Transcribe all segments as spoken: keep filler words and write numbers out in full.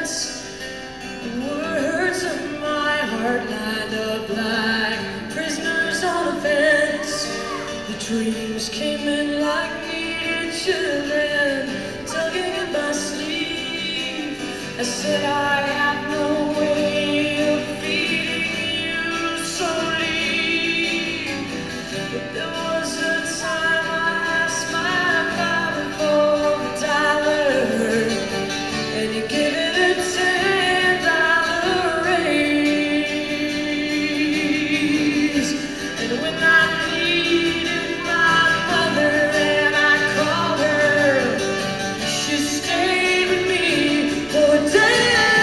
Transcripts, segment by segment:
sense. The words of my heart lined up like prisoners on a fence. The dreams came in like needed children, tugging at my sleeve. I said I have no way of feeding you, so leave. But there was a time I asked my father for a dollar, and he gave it a ten dollar raise. And when I needed my mother and I called her, she stayed with me for a day.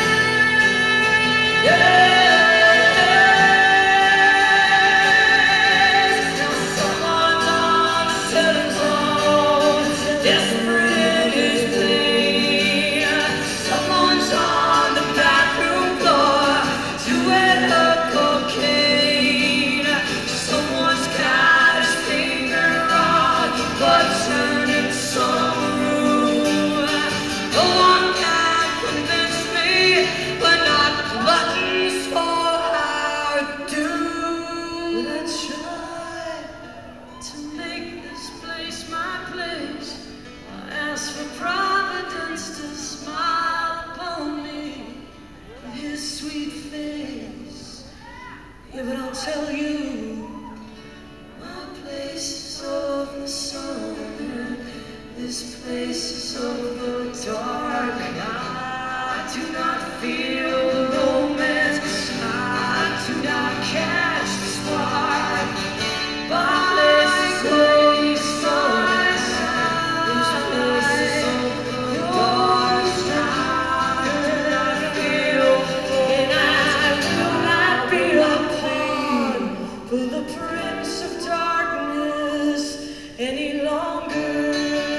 Yeah, but I'll tell you, my place is of the sun, this place is of the dark. I do not feel romance, I do not catch the spark. My place is of the sun, this place is of the dark. I do not feel, and I will not be a for the Prince of Darkness any longer.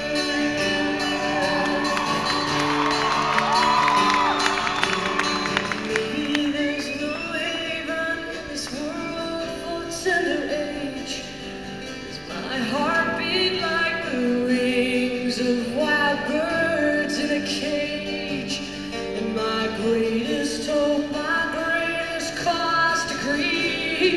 Maybe there's no haven in this world for tender age. Does my heart beat like the wings of wild birds in a cage? And my greatest hope, my greatest cause to grieve,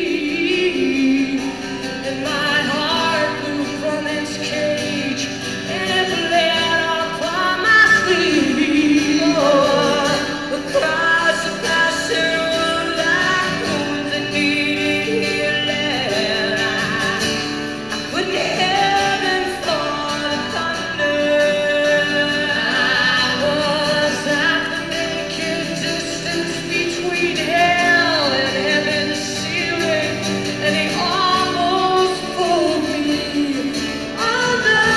and my heart blew from its cage, and it laid upon my sleeve. Oh, the cries of passion were like wounds that needed healing. I, I couldn't heaven for the thunder. I was at the naked distance between hell and heaven's ceiling, and he almost pulled me under.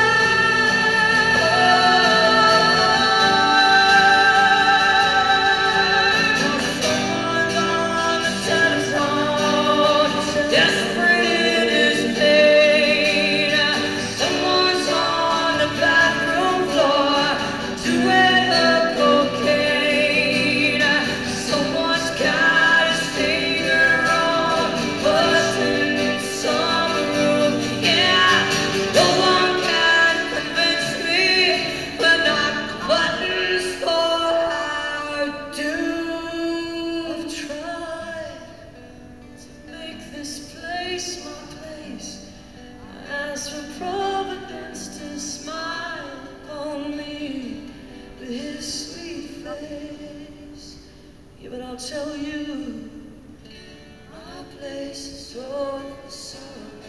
Someone on the telephone, desperate in his pain. Someone's on the bathroom floor, doing the cocaine. Someone's got his finger on the button in some room. Yeah, no one can convince me, but not buttons for I do. I've tried to make this place my place. I ask for Providence to smile upon me with his sweet face. Yeah, but I'll tell you, my place is on the sun.